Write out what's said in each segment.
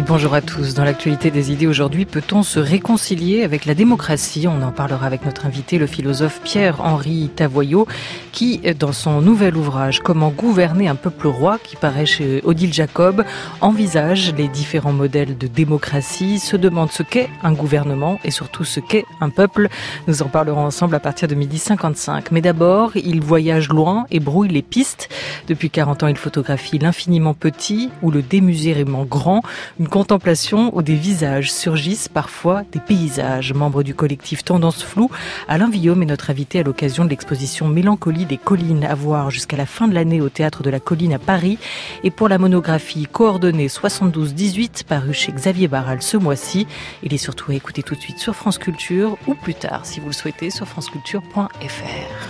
bonjour à tous. Dans l'actualité des idées aujourd'hui, peut-on se réconcilier avec la démocratie ? On en parlera avec notre invité, le philosophe Pierre-Henri Tavoyot, qui, dans son nouvel ouvrage « Comment gouverner un peuple roi », qui paraît chez Odile Jacob, envisage les différents modèles de démocratie, se demande ce qu'est un gouvernement et surtout ce qu'est un peuple. Nous en parlerons ensemble à partir de 12h55. Mais d'abord, il voyage loin et brouille les pistes. Depuis 40 ans, il photographie l'infiniment petit ou le démesurément grand. Une contemplation où des visages surgissent, parfois des paysages. Membre du collectif Tendance Floue, Alain Villaume est notre invité à l'occasion de l'exposition Mélancolie des collines à voir jusqu'à la fin de l'année au Théâtre de la Colline à Paris. Et pour la monographie Coordonnées 72-18 parue chez Xavier Barral ce mois-ci, il est surtout à écouter tout de suite sur France Culture ou plus tard, si vous le souhaitez, sur franceculture.fr.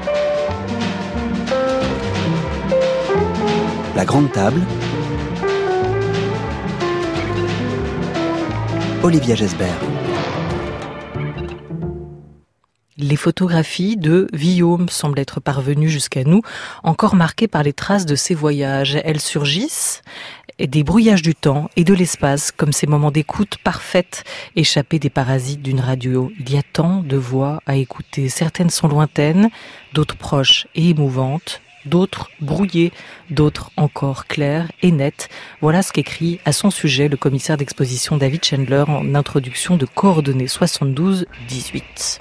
La grande table. Olivia Gesbert. Les photographies de Villaume semblent être parvenues jusqu'à nous, encore marquées par les traces de ses voyages. Elles surgissent des brouillages du temps et de l'espace, comme ces moments d'écoute parfaite, échappés des parasites d'une radio. Il y a tant de voix à écouter. Certaines sont lointaines, d'autres proches et émouvantes, d'autres brouillées, d'autres encore claires et nettes. Voilà ce qu'écrit à son sujet le commissaire d'exposition David Chandler en introduction de Coordonnées 72-18.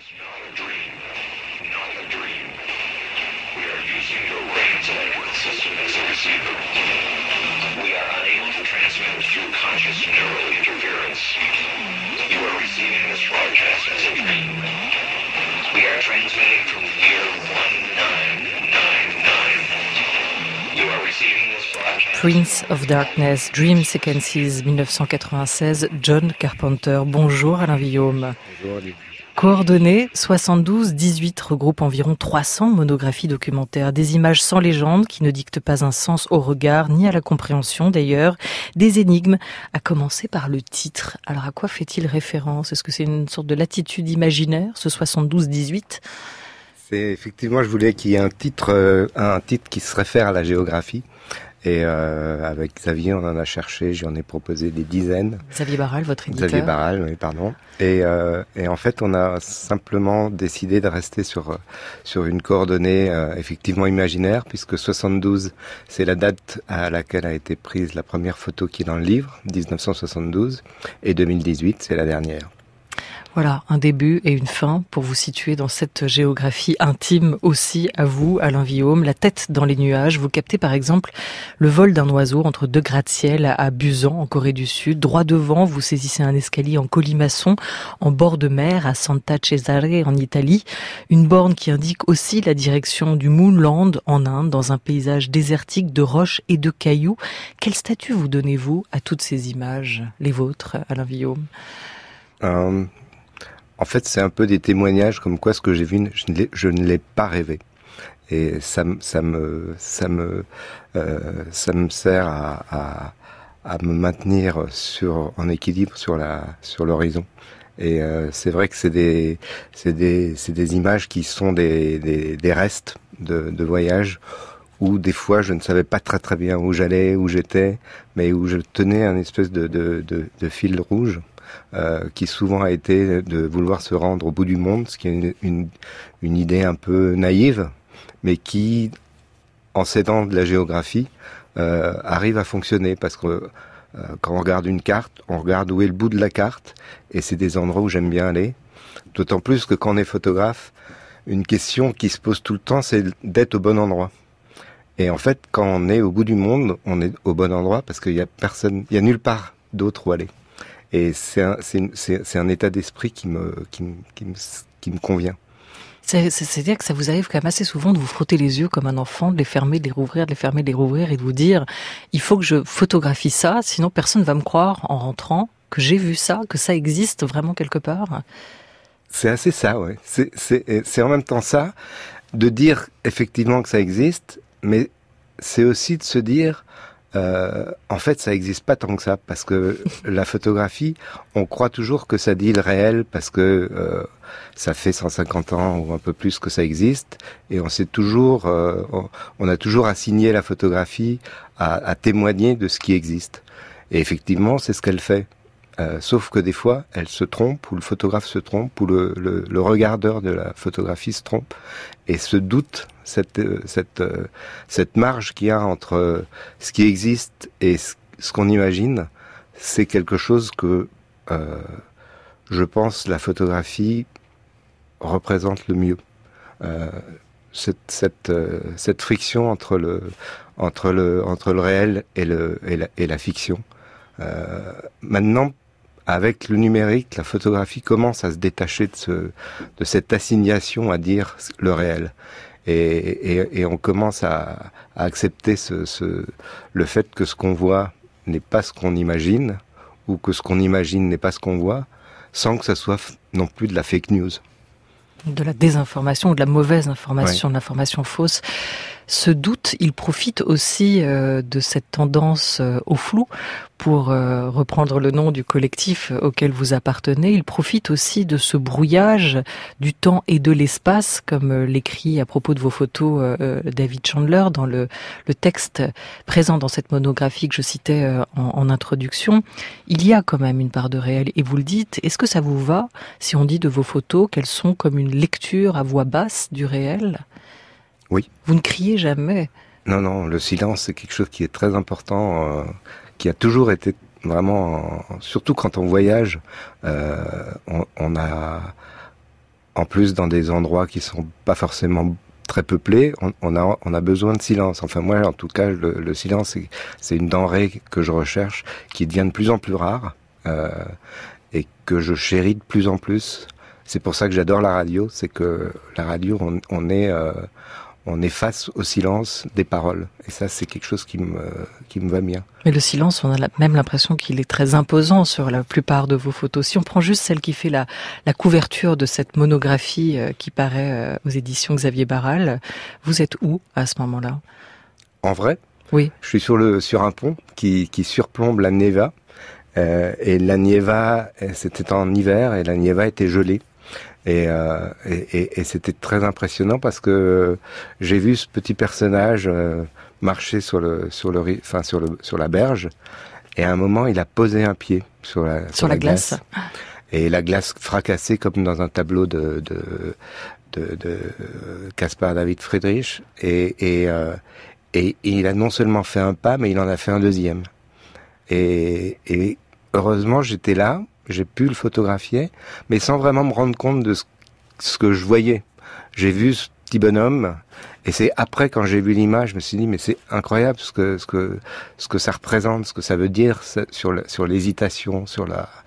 Prince of Darkness, Dream Sequences, 1996, John Carpenter. Bonjour Alain Villaume. Bonjour Ali. Coordonnées 72-18 regroupe environ 300 monographies documentaires, des images sans légende qui ne dictent pas un sens au regard ni à la compréhension d'ailleurs, des énigmes, à commencer par le titre. Alors à quoi fait-il référence ? Est-ce que c'est une sorte de latitude imaginaire, ce 72-18 ? C'est effectivement, je voulais qu'il y ait un titre qui se réfère à la géographie. Et avec Xavier, on en a cherché, j'en ai proposé des dizaines. Xavier Barral, votre éditeur. Xavier Barral, oui, pardon. Et en fait, on a simplement décidé de rester sur une coordonnée effectivement imaginaire, puisque 72, c'est la date à laquelle a été prise la première photo qui est dans le livre, 1972, et 2018, c'est la dernière. Voilà, un début et une fin pour vous situer dans cette géographie intime aussi à vous, Alain Villaume. La tête dans les nuages, vous captez par exemple le vol d'un oiseau entre deux gratte-ciel à Busan, en Corée du Sud. Droit devant, vous saisissez un escalier en colimaçon, en bord de mer, à Santa Cesare, en Italie. Une borne qui indique aussi la direction du Moonland, en Inde, dans un paysage désertique de roches et de cailloux. Quel statut vous donnez-vous à toutes ces images, les vôtres, Alain Villaume ? En fait, c'est un peu des témoignages comme quoi ce que j'ai vu, je ne l'ai pas rêvé. Et ça me sert à me maintenir en équilibre sur l'horizon. Et c'est vrai que c'est des images qui sont des restes de voyage où des fois je ne savais pas très très bien où j'allais, où j'étais, mais où je tenais un espèce de fil rouge. Qui souvent a été de vouloir se rendre au bout du monde, ce qui est une idée un peu naïve, mais qui, en s'aidant de la géographie, arrive à fonctionner, parce que quand on regarde une carte, on regarde où est le bout de la carte, et c'est des endroits où j'aime bien aller, d'autant plus que quand on est photographe, une question qui se pose tout le temps, c'est d'être au bon endroit. Et en fait, quand on est au bout du monde, on est au bon endroit, parce qu'il y a personne, il y a nulle part d'autre où aller. Et c'est un état d'esprit qui me convient. C'est-à-dire que ça vous arrive quand même assez souvent de vous frotter les yeux comme un enfant, de les fermer, de les rouvrir, de les fermer, de les rouvrir et de vous dire il faut que je photographie ça, sinon personne ne va me croire en rentrant que j'ai vu ça, que ça existe vraiment quelque part. C'est assez ça, ouais. C'est en même temps ça, de dire effectivement que ça existe, mais c'est aussi de se dire en fait, ça existe pas tant que ça, parce que la photographie, on croit toujours que ça dit le réel, parce que ça fait 150 ans ou un peu plus que ça existe, et on a toujours assigné la photographie à témoigner de ce qui existe. Et effectivement, c'est ce qu'elle fait. Sauf que des fois, elle se trompe, ou le photographe se trompe, ou le regardeur de la photographie se trompe, et se doute cette marge qu'il y a entre ce qui existe et ce qu'on imagine. C'est quelque chose que, je pense, la photographie représente le mieux. Cette friction entre le réel et la fiction. Maintenant, avec le numérique, la photographie commence à se détacher de cette assignation à dire le réel. Et on commence à accepter le fait que ce qu'on voit n'est pas ce qu'on imagine, ou que ce qu'on imagine n'est pas ce qu'on voit, sans que ça soit non plus de la fake news. De la désinformation ou de la mauvaise information, de l'information fausse. Ce doute, il profite aussi de cette tendance au flou, pour reprendre le nom du collectif auquel vous appartenez. Il profite aussi de ce brouillage du temps et de l'espace, comme l'écrit à propos de vos photos David Chandler dans le texte présent dans cette monographie que je citais en introduction. Il y a quand même une part de réel, et vous le dites. Est-ce que ça vous va si on dit de vos photos qu'elles sont comme une lecture à voix basse du réel ? Oui. Vous ne criez jamais. Non, le silence, c'est quelque chose qui est très important, qui a toujours été vraiment, surtout quand on voyage, on a, en plus dans des endroits qui sont pas forcément très peuplés, on a besoin de silence. Enfin moi, en tout cas, le silence, c'est une denrée que je recherche, qui devient de plus en plus rare, et que je chéris de plus en plus. C'est pour ça que j'adore la radio, c'est que la radio, on est face au silence des paroles. Et ça, c'est quelque chose qui me va bien. Mais le silence, on a même l'impression qu'il est très imposant sur la plupart de vos photos. Si on prend juste celle qui fait la couverture de cette monographie qui paraît aux éditions Xavier Barral, vous êtes où à ce moment-là ? En vrai ? Oui. Je suis sur un pont qui surplombe la Nieva. Et la Nieva, c'était en hiver, et la Nieva était gelée. Et c'était très impressionnant parce que j'ai vu ce petit personnage marcher sur la berge, et à un moment il a posé un pied sur la glace, et la glace fracassée comme dans un tableau de Caspar David Friedrich, et il a non seulement fait un pas, mais il en a fait un deuxième, et heureusement j'étais là. J'ai pu le photographier, mais sans vraiment me rendre compte de ce que je voyais. J'ai vu ce petit bonhomme, et c'est après, quand j'ai vu l'image, je me suis dit, mais c'est incroyable ce que ça représente, ce que ça veut dire sur l'hésitation, sur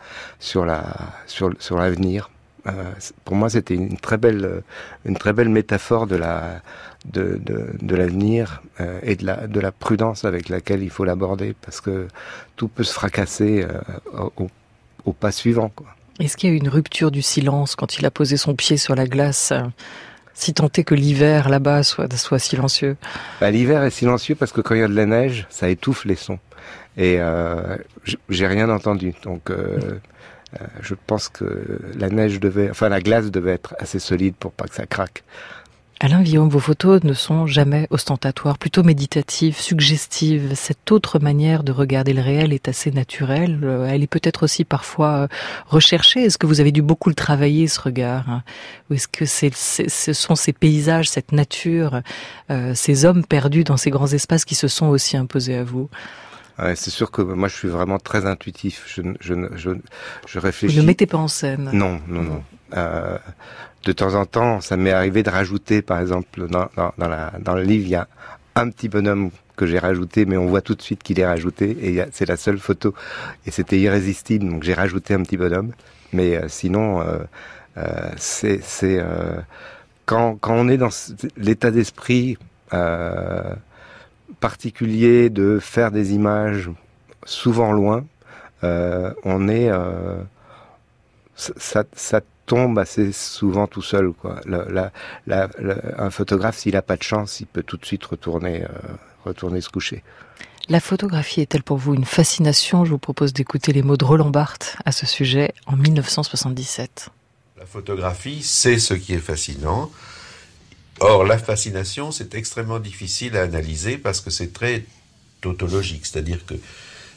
l'avenir. Pour moi, c'était une très belle métaphore de l'avenir, et de la prudence avec laquelle il faut l'aborder, parce que tout peut se fracasser au pas suivant, quoi. Est-ce qu'il y a eu une rupture du silence quand il a posé son pied sur la glace, si tant est que l'hiver là-bas soit silencieux? L'hiver est silencieux parce que quand il y a de la neige, ça étouffe les sons. Et j'ai rien entendu. Donc je pense que la glace devait être assez solide pour pas que ça craque. Alain Villaume, vos photos ne sont jamais ostentatoires, plutôt méditatives, suggestives. Cette autre manière de regarder le réel est assez naturelle. Elle est peut-être aussi parfois recherchée. Est-ce que vous avez dû beaucoup le travailler, ce regard ? Ou est-ce que ce sont ces paysages, cette nature, ces hommes perdus dans ces grands espaces qui se sont aussi imposés à vous ? Ouais, c'est sûr que moi je suis vraiment très intuitif. Je réfléchis. Vous ne mettez pas en scène. Non. De temps en temps, ça m'est arrivé de rajouter, par exemple, dans le livre, il y a un petit bonhomme que j'ai rajouté, mais on voit tout de suite qu'il est rajouté, et c'est la seule photo, et c'était irrésistible, donc j'ai rajouté un petit bonhomme. Mais sinon, quand on est dans l'état d'esprit particulier de faire des images souvent loin, on est ça tombe assez souvent tout seul, quoi. Un photographe, s'il a pas de chance, il peut tout de suite retourner se coucher. La photographie est-elle pour vous une fascination ? Je vous propose d'écouter les mots de Roland Barthes à ce sujet en 1977. La photographie, c'est ce qui est fascinant. Or, la fascination, c'est extrêmement difficile à analyser parce que c'est très tautologique. C'est-à-dire que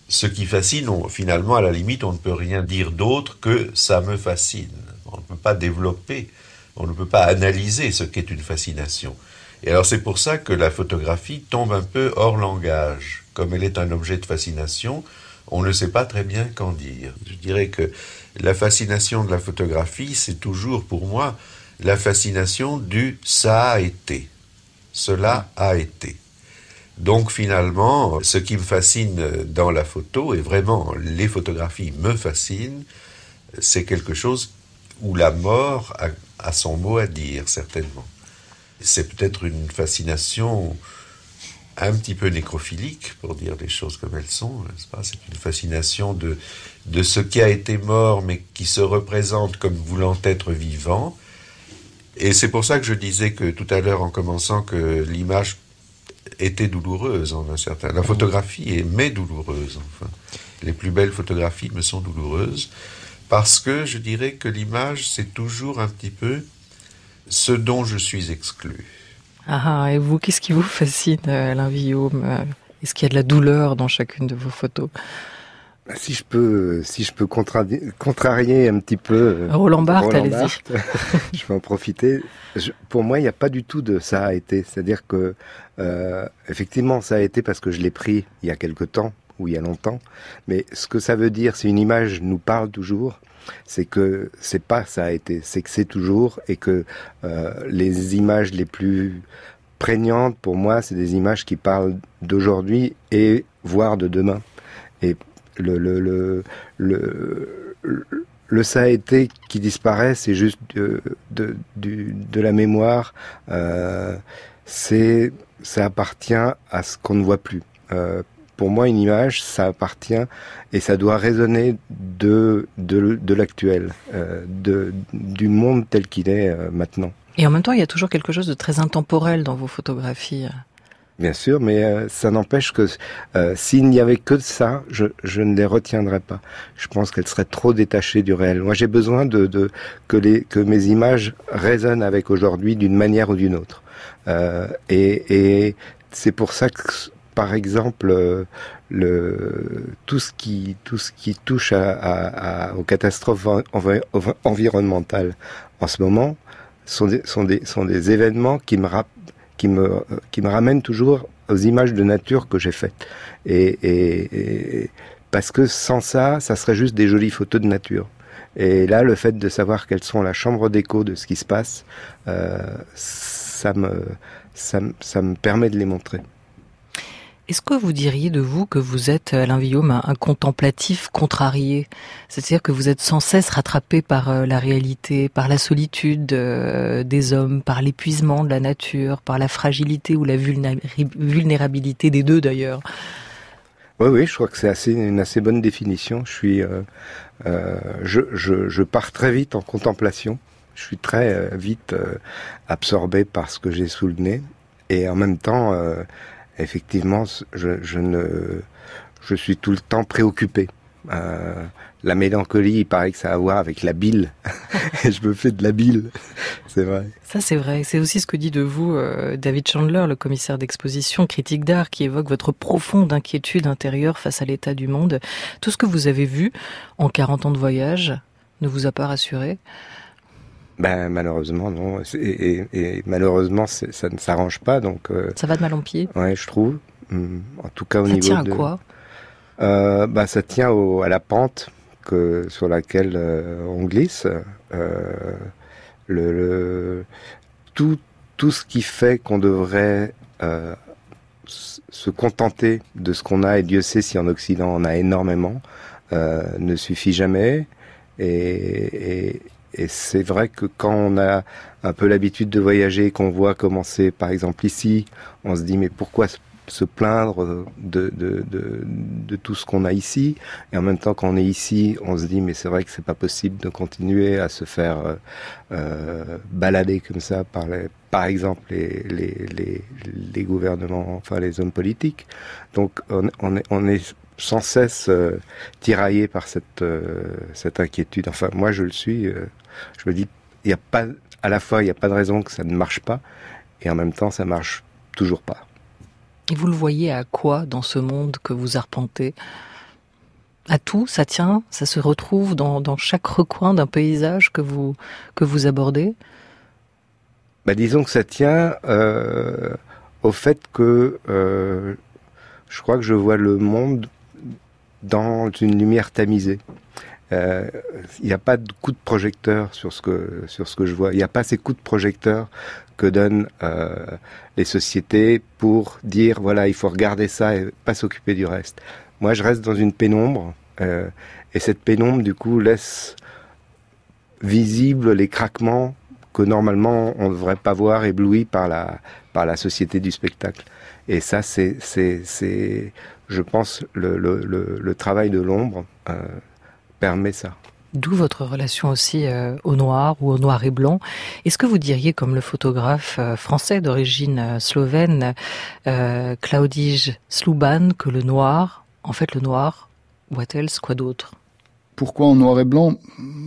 ce qui fascine, finalement, à la limite, on ne peut rien dire d'autre que ça me fascine. On ne peut pas développer, on ne peut pas analyser ce qu'est une fascination. Et alors c'est pour ça que la photographie tombe un peu hors langage. Comme elle est un objet de fascination, on ne sait pas très bien qu'en dire. Je dirais que la fascination de la photographie, c'est toujours pour moi la fascination du « ça a été ». Cela a été. Donc finalement, ce qui me fascine dans la photo, et vraiment les photographies me fascinent, c'est quelque chose où la mort a son mot à dire, certainement. C'est peut-être une fascination un petit peu nécrophilique, pour dire les choses comme elles sont, n'est-ce pas ? C'est une fascination de ce qui a été mort, mais qui se représente comme voulant être vivant. Et c'est pour ça que je disais que tout à l'heure, en commençant, que l'image était douloureuse en un certain... La photographie m'est douloureuse, enfin. Les plus belles photographies me sont douloureuses, parce que je dirais que l'image, c'est toujours un petit peu ce dont je suis exclu. Ah, et vous, qu'est-ce qui vous fascine, Alain Villaume ? Est-ce qu'il y a de la douleur dans chacune de vos photos ? Si je peux contrarier un petit peu Roland Barthes, allez-y. Je vais en profiter. Pour moi, il n'y a pas du tout de ça a été. C'est-à-dire que, effectivement, ça a été parce que je l'ai pris il y a quelque temps ou il y a longtemps. Mais ce que ça veut dire, si une image nous parle toujours, c'est que c'est pas ça a été, c'est que c'est toujours, et que les images les plus prégnantes pour moi, c'est des images qui parlent d'aujourd'hui et voire de demain. Et le ça a été qui disparaît, c'est juste de la mémoire. Ça appartient à ce qu'on ne voit plus. Pour moi, une image, ça appartient et ça doit résonner de l'actuel, du monde tel qu'il est maintenant. Et en même temps, il y a toujours quelque chose de très intemporel dans vos photographies. Bien sûr, mais ça n'empêche que s'il n'y avait que ça, je ne les retiendrais pas. Je pense qu'elles seraient trop détachées du réel. Moi, j'ai besoin que mes images résonnent avec aujourd'hui d'une manière ou d'une autre. Et c'est pour ça que, par exemple, tout ce qui touche aux catastrophes environnementales en ce moment sont des événements qui me ramènent toujours aux images de nature que j'ai faites. Et parce que sans ça, ça serait juste des jolies photos de nature. Et là, le fait de savoir qu'elles sont la chambre d'écho de ce qui se passe, ça me permet de les montrer. Est-ce que vous diriez de vous que vous êtes, Alain Villaume, un contemplatif contrarié ? C'est-à-dire que vous êtes sans cesse rattrapé par la réalité, par la solitude des hommes, par l'épuisement de la nature, par la fragilité ou la vulnérabilité des deux d'ailleurs. Oui, je crois que c'est une assez bonne définition. Je pars très vite en contemplation. Je suis très vite absorbé par ce que j'ai sous le nez. Et en même temps... effectivement, je suis tout le temps préoccupé. La mélancolie, il paraît que ça a à voir avec la bile. Et je me fais de la bile, c'est vrai. Ça, c'est vrai. C'est aussi ce que dit de vous David Chandler, le commissaire d'exposition, critique d'art, qui évoque votre profonde inquiétude intérieure face à l'état du monde. Tout ce que vous avez vu en 40 ans de voyage ne vous a pas rassuré ? Ben malheureusement non, et malheureusement ça ne s'arrange pas, donc ça va de mal en pis. Ouais, je trouve. En tout cas au niveau de. Ça tient à quoi ? Ça tient à la pente sur laquelle on glisse. Tout ce qui fait qu'on devrait se contenter de ce qu'on a, et Dieu sait si en Occident on a énormément, ne suffit jamais. Et c'est vrai que quand on a un peu l'habitude de voyager et qu'on voit comment c'est, par exemple ici, on se dit mais pourquoi se plaindre de tout ce qu'on a ici ? Et en même temps, quand on est ici, on se dit mais c'est vrai que c'est pas possible de continuer à se faire balader comme ça par exemple les gouvernements, enfin les hommes politiques. Donc on est sans cesse tiraillé par cette inquiétude. Enfin, moi, je le suis. Je me dis, il y a pas de raison que ça ne marche pas, et en même temps, ça marche toujours pas. Et vous le voyez à quoi dans ce monde que vous arpentez ? à tout, ça tient, ça se retrouve dans chaque recoin d'un paysage que vous abordez? Disons que ça tient au fait que je crois que je vois le monde dans une lumière tamisée. Il n'y a pas de coup de projecteur sur ce que je vois. Il n'y a pas ces coups de projecteur que donnent les sociétés pour dire voilà, il faut regarder ça et pas s'occuper du reste. Moi, je reste dans une pénombre et cette pénombre, du coup, laisse visibles les craquements que normalement on ne devrait pas voir, éblouis par la société du spectacle. Et ça, c'est je pense, le travail de l'ombre permet ça. D'où votre relation aussi au noir ou au noir et blanc. Est-ce que vous diriez, comme le photographe français d'origine slovène, Klaudij Sluban, que le noir, what else, quoi d'autre? Pourquoi en noir et blanc?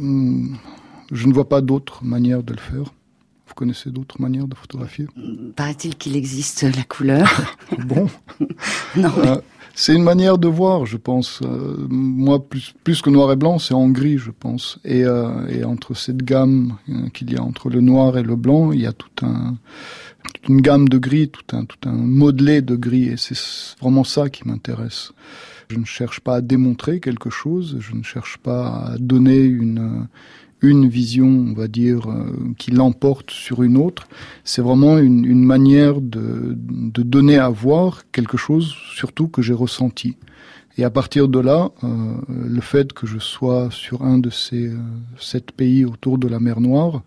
Je ne vois pas d'autre manière de le faire. Vous connaissez d'autres manières de photographier? Paraît-il qu'il existe la couleur. Bon. Non, mais... c'est une manière de voir, je pense. Moi, plus que noir et blanc, c'est en gris, je pense. Et entre cette gamme qu'il y a entre le noir et le blanc, il y a toute une gamme de gris, tout un modelé de gris. Et c'est vraiment ça qui m'intéresse. Je ne cherche pas à démontrer quelque chose. Je ne cherche pas à donner une vision, on va dire, qui l'emporte sur une autre. C'est vraiment une manière de donner à voir quelque chose, surtout que j'ai ressenti. Et à partir de là, le fait que je sois sur un de ces 7 pays autour de la mer Noire,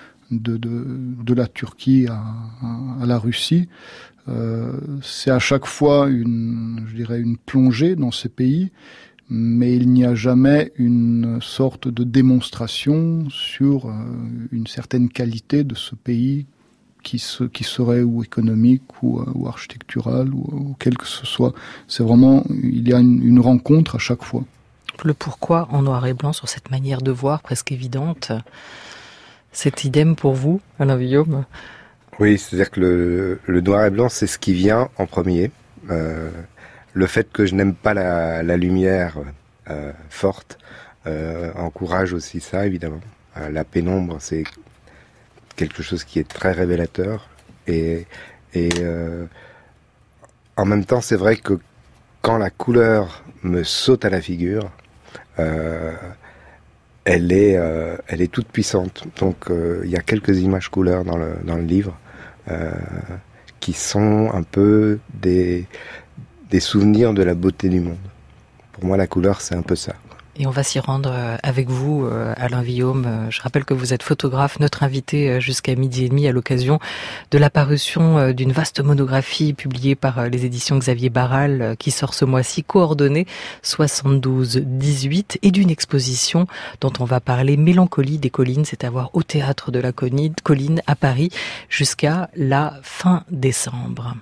de la Turquie à la Russie, c'est à chaque fois une plongée dans ces pays, mais il n'y a jamais une sorte de démonstration sur une certaine qualité de ce pays qui serait ou économique ou architectural ou quel que ce soit. C'est vraiment, il y a une rencontre à chaque fois. Le pourquoi en noir et blanc sur cette manière de voir presque évidente, c'est idem pour vous, Alain Villaume? Oui, c'est-à-dire que le noir et blanc, c'est ce qui vient en premier. Le fait que je n'aime pas la lumière forte encourage aussi ça, évidemment. La pénombre, c'est quelque chose qui est très révélateur. Et en même temps, c'est vrai que quand la couleur me saute à la figure, elle est toute puissante. Donc, il y a quelques images couleurs dans le livre qui sont un peu des souvenirs de la beauté du monde. Pour moi, la couleur, c'est un peu ça. Et on va s'y rendre avec vous, Alain Villaume. Je rappelle que vous êtes photographe, notre invité jusqu'à 12h30 à l'occasion de la parution d'une vaste monographie publiée par les éditions Xavier Barral qui sort ce mois-ci, coordonnée 72-18, et d'une exposition dont on va parler, Mélancolie des collines. C'est à voir au Théâtre de la Colline à Paris jusqu'à la fin décembre.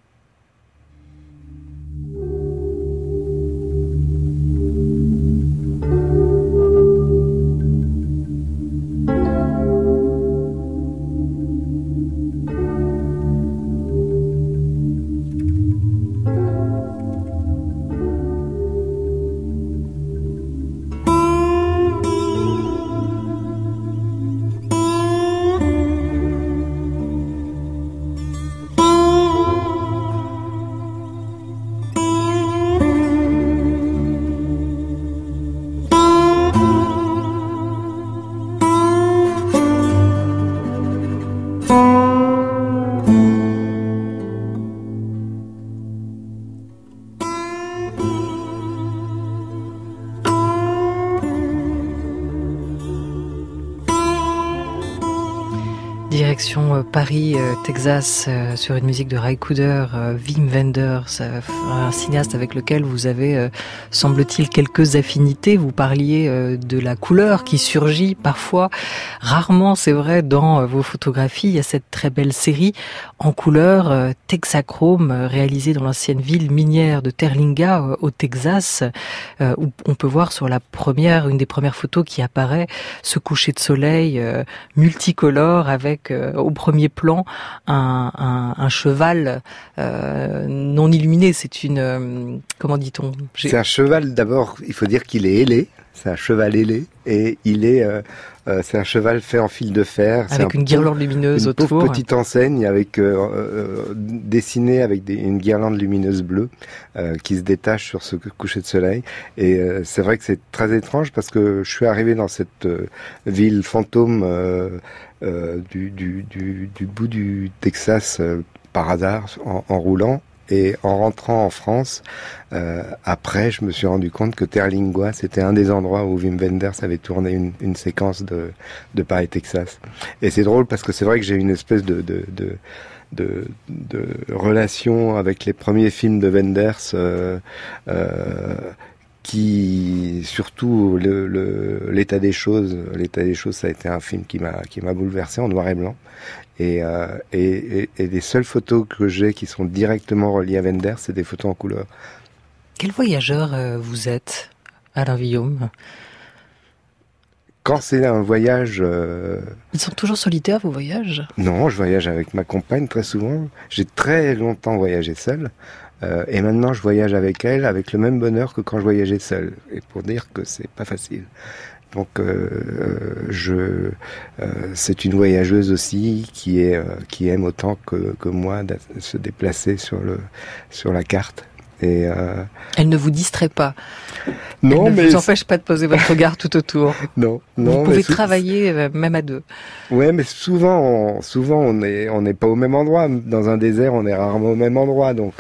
Direction Paris, Texas, sur une musique de Ray Cooder, Wim Wenders, un cinéaste avec lequel vous avez, semble-t-il, quelques affinités. Vous parliez de la couleur qui surgit parfois, rarement, c'est vrai, dans vos photographies. Il y a cette très belle série en couleur, Texachrome, réalisée dans l'ancienne ville minière de Terlinga, au Texas, où on peut voir sur une des premières photos qui apparaît, ce coucher de soleil multicolore avec avec au premier plan un cheval non illuminé. C'est une comment dit-on ? C'est un cheval, d'abord, il faut dire qu'il est ailé. C'est un cheval ailé et il est c'est un cheval fait en fil de fer avec une guirlande lumineuse autour. Une pauvre petite enseigne avec dessinée avec une guirlande lumineuse bleue qui se détache sur ce coucher de soleil. Et c'est vrai que c'est très étrange parce que je suis arrivé dans cette ville fantôme du bout du Texas par hasard en roulant. Et en rentrant en France, après, je me suis rendu compte que Terlingua, c'était un des endroits où Wim Wenders avait tourné une séquence de Paris, Texas. Et c'est drôle parce que c'est vrai que j'ai une espèce de relation avec les premiers films de Wenders, qui, surtout l'état des choses, ça a été un film qui m'a bouleversé en noir et blanc. Et les seules photos que j'ai qui sont directement reliées à Wenders, c'est des photos en couleur. Quel voyageur vous êtes, Alain Villaume ? Quand c'est un voyage... Ils sont toujours solitaires, vos voyages ? Non, je voyage avec ma compagne très souvent. J'ai très longtemps voyagé seul. Et maintenant, je voyage avec elle, avec le même bonheur que quand je voyageais seul. Et pour dire que c'est pas facile. Donc, c'est une voyageuse aussi qui aime autant que moi de se déplacer sur la carte. Et elle ne vous distrait pas. Non, elle ne vous empêche pas de poser votre regard tout autour. Non. Vous pouvez travailler même à deux. Ouais, mais souvent on n'est pas au même endroit. Dans un désert, on est rarement au même endroit, donc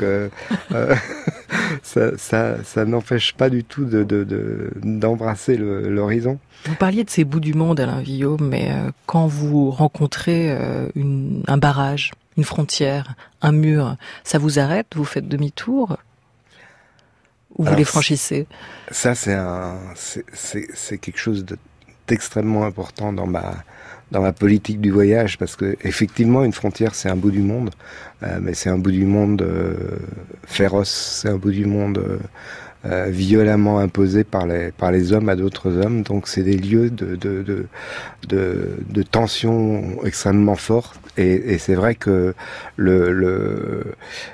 ça n'empêche pas du tout d'embrasser l'horizon. Vous parliez de ces bouts du monde, Alain Villaume, mais quand vous rencontrez un barrage, une frontière, un mur, ça vous arrête ? Vous faites demi-tour ? Ou vous les franchissez ? Ça, c'est quelque chose d'extrêmement important dans ma politique du voyage, parce que effectivement, une frontière, c'est un bout du monde, mais c'est un bout du monde féroce, c'est un bout du monde violemment imposé par les hommes à d'autres hommes. Donc, c'est des lieux de tension extrêmement forte. Et c'est vrai que le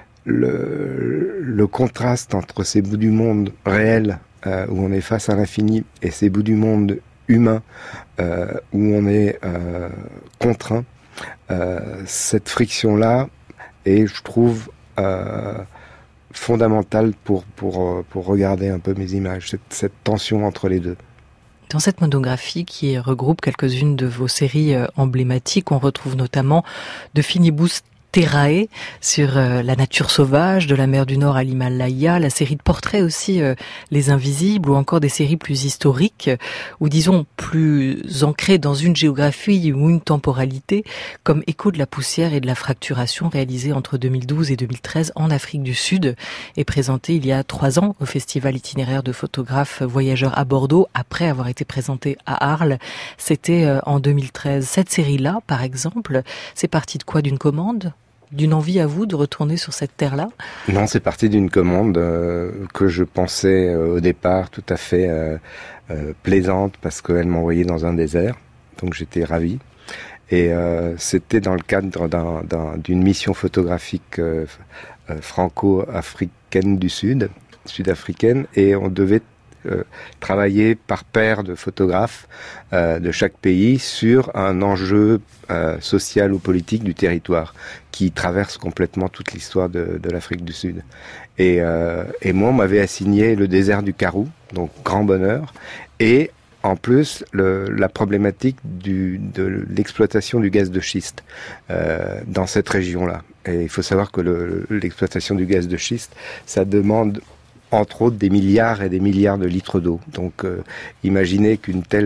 contraste entre ces bouts du monde réels où on est face à l'infini et ces bouts du monde humain où on est contraint, cette friction-là est, je trouve, fondamentale pour regarder un peu mes images, cette tension entre les deux. Dans cette monographie qui regroupe quelques-unes de vos séries emblématiques, on retrouve notamment De Finibus Terrae sur la nature sauvage, de la mer du Nord à l'Himalaya, la série de portraits aussi, Les Invisibles, ou encore des séries plus historiques, ou disons plus ancrées dans une géographie ou une temporalité, comme Écho de la poussière et de la fracturation, réalisée entre 2012 et 2013 en Afrique du Sud, et présentée il y a 3 ans au Festival itinéraire de photographes voyageurs à Bordeaux, après avoir été présentée à Arles. C'était en 2013. Cette série-là, par exemple, c'est parti de quoi ? D'une commande ? D'une envie à vous de retourner sur cette terre-là ? Non, c'est parti d'une commande que je pensais au départ tout à fait plaisante, parce qu'elle m'envoyait dans un désert, donc j'étais ravi. Et c'était dans le cadre d'une mission photographique franco-africaine sud-africaine, et on devait travailler par paire de photographes de chaque pays sur un enjeu social ou politique du territoire qui traverse complètement toute l'histoire de l'Afrique du Sud. Et moi, on m'avait assigné le désert du Karoo, donc grand bonheur, et en plus la problématique de l'exploitation du gaz de schiste dans cette région-là. Et il faut savoir que l'exploitation du gaz de schiste, ça demande entre autres des milliards et des milliards de litres d'eau. Donc imaginez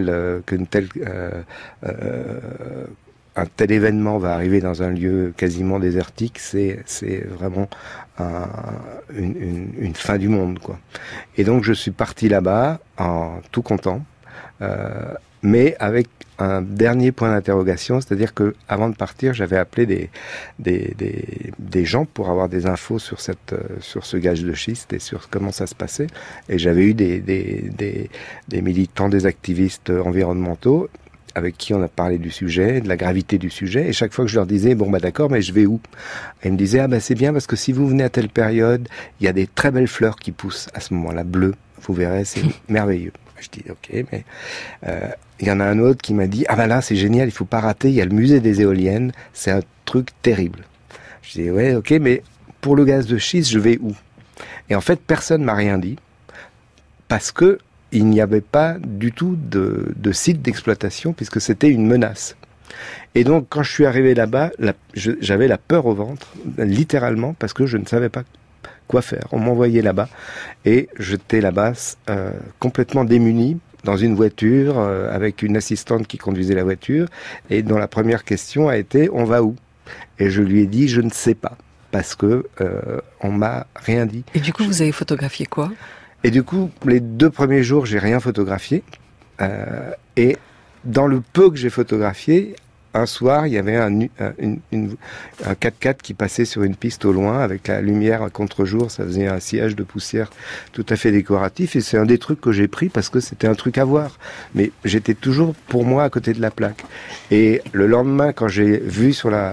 un tel événement va arriver dans un lieu quasiment désertique, c'est vraiment une fin du monde, quoi. Et donc je suis parti là-bas en tout content, mais avec un dernier point d'interrogation, c'est-à-dire que avant de partir, j'avais appelé des gens pour avoir des infos sur ce gaz de schiste et sur comment ça se passait. Et j'avais eu des militants, des activistes environnementaux, avec qui on a parlé du sujet, de la gravité du sujet, et chaque fois que je leur disais, bon bah d'accord, mais je vais où? Et ils me disaient, ah bah c'est bien parce que si vous venez à telle période, il y a des très belles fleurs qui poussent à ce moment-là, bleues, vous verrez, c'est merveilleux. Je dis, ok, mais il y en a un autre qui m'a dit, ah bah là c'est génial, il faut pas rater, il y a le musée des éoliennes, c'est un truc terrible. Je dis, ouais, ok, mais pour le gaz de schiste, je vais où? Et en fait, personne m'a rien dit, parce que il n'y avait pas du tout de site d'exploitation, puisque c'était une menace. Et donc, quand je suis arrivé là-bas, j'avais la peur au ventre, littéralement, parce que je ne savais pas quoi faire. On m'envoyait là-bas, et j'étais là-bas complètement démuni, dans une voiture, avec une assistante qui conduisait la voiture, et dont la première question a été, on va où? Et je lui ai dit, je ne sais pas, parce que on m'a rien dit. Et du coup, vous avez photographié quoi? Et du coup, les 2 premiers jours, j'ai rien photographié. Et dans le peu que j'ai photographié, un soir, il y avait un 4x4 qui passait sur une piste au loin avec la lumière à contre-jour. Ça faisait un sillage de poussière tout à fait décoratif. Et c'est un des trucs que j'ai pris parce que c'était un truc à voir. Mais j'étais toujours, pour moi, à côté de la plaque. Et le lendemain, quand j'ai vu sur la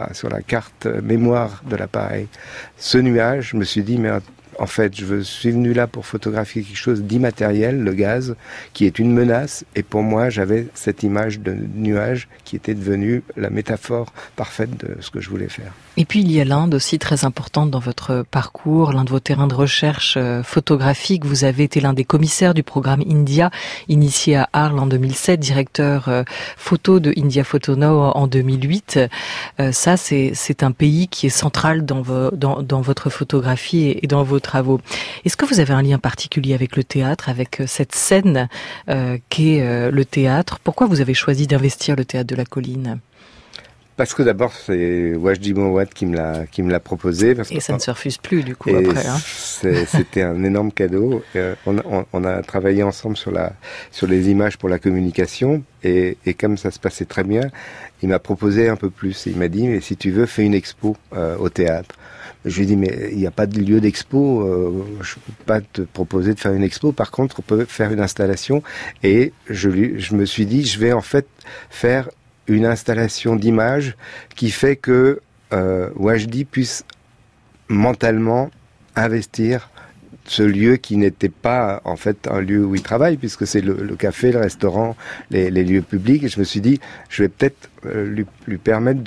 carte mémoire de l'appareil ce nuage, je me suis dit, mais en fait, je suis venu là pour photographier quelque chose d'immatériel, le gaz, qui est une menace. Et pour moi, j'avais cette image de nuage qui était devenue la métaphore parfaite de ce que je voulais faire. Et puis, il y a l'Inde aussi très importante dans votre parcours, l'un de vos terrains de recherche photographique. Vous avez été l'un des commissaires du programme India, initié à Arles en 2007, directeur photo de India Photo Now en 2008. Ça, c'est un pays qui est central dans votre photographie et dans vos travaux. Est-ce que vous avez un lien particulier avec le théâtre, avec cette scène qu'est le théâtre? Pourquoi vous avez choisi d'investir le théâtre de la Colline? Parce que d'abord, c'est Wajdi Mouawad qui me l'a proposé. Et ça ne se refuse plus, du coup, après. Hein. C'était un énorme cadeau. On a travaillé ensemble sur les images pour la communication. Et comme ça se passait très bien, il m'a proposé un peu plus. Il m'a dit, mais si tu veux, fais une expo au théâtre. Je lui ai dit, mais il n'y a pas de lieu d'expo, je ne peux pas te proposer de faire une expo. Par contre, on peut faire une installation. Et je me suis dit, je vais en fait faire une installation d'images qui fait que Wajdi puisse mentalement investir ce lieu qui n'était pas en fait un lieu où il travaille, puisque c'est le café, le restaurant, les lieux publics. Et je me suis dit, je vais peut-être lui permettre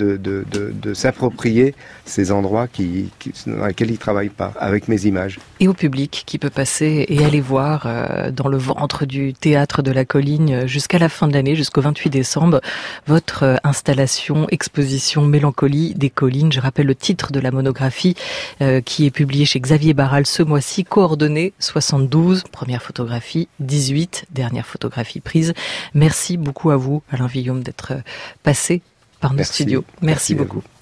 de s'approprier ces endroits dans lesquels il travaille pas, avec mes images. Et au public qui peut passer et aller voir dans le ventre du théâtre de la Colline jusqu'à la fin de l'année, jusqu'au 28 décembre, votre installation, exposition Mélancolie des collines. Je rappelle le titre de la monographie qui est publiée chez Xavier Barral ce mois-ci, coordonnées 72, première photographie, 18, dernière photographie prise. Merci beaucoup à vous, Alain Villaume, d'être passé par nos studios. Merci beaucoup.